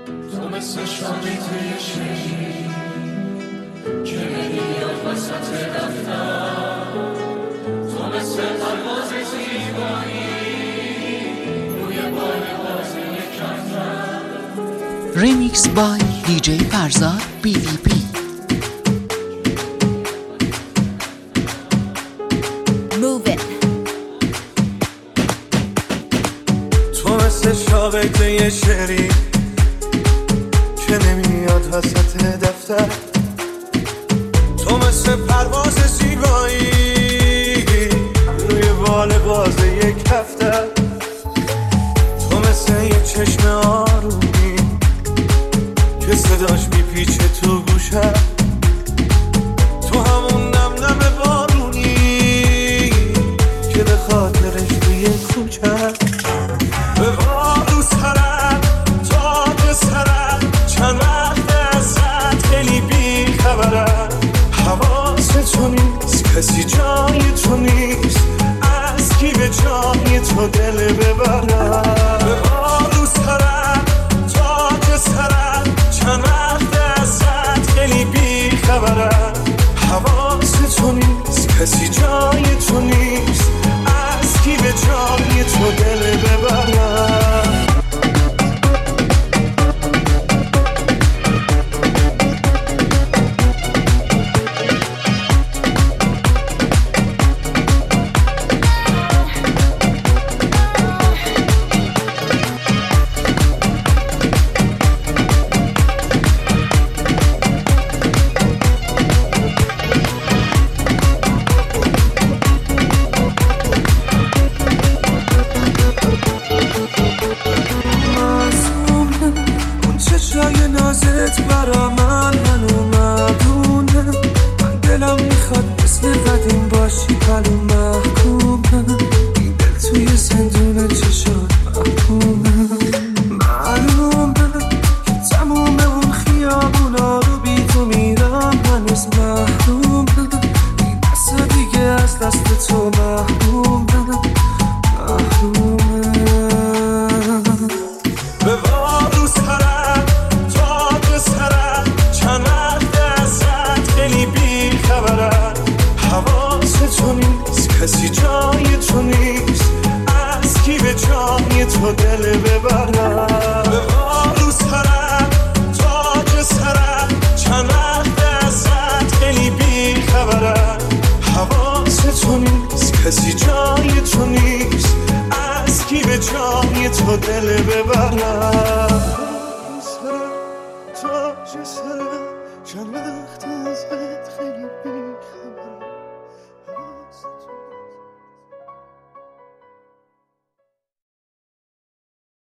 تو مثل شاگرد شیری که نمیاد وسط دفتر، تو مثل پرواز زیبایی روی بال بازی کفتر. Remix by DJ Farzad BDP. Move it. تو مثل شاقه شعری که نمیاد وسط دفتر، تو مثل پرواز زیبایی روی بال باز یک کفتر، تو مثل یه چشم آرومی که صداش میپیچه تو گوشم، تو همون نم نم بارونی که به خاطرش توی کوچم به بارو سرم تاج سرم، چند وقت ازت خیلی بی خبرم، حواست تو نیست کسی جای تو نیست، از کی به جای تو دل ببرم. به بارو سرم تاج سرم، چند وقت ازت خیلی بی خبرم، حواست تو نیست کسی جای تو نیست، از کی به جای تو دل ببرم. جای نازت برا من هنو مدونه، من دلم میخواد مثل قدیم باشی پلو محکومه، این دل توی زندون چشات محکومه، معلومه که تموم اون خیابونا رو بی تو میرم هنوز محرومه، این دست دیگه از دست تو محرومه. به بارو سرم تاج سرم، چند وقت ازت خیلی بی خبرم، حواست تو نیست کسی جای تو نیست، از کی به جای تو دل ببرم. به بارو سرم تاج سرم، چند وقت ازت خیلی بی خبرم، حواست تو نیست کسی جای تو نیست، از کی به جای تو دل ببرم. تاج سرم، چند وقت ازت خیلی بی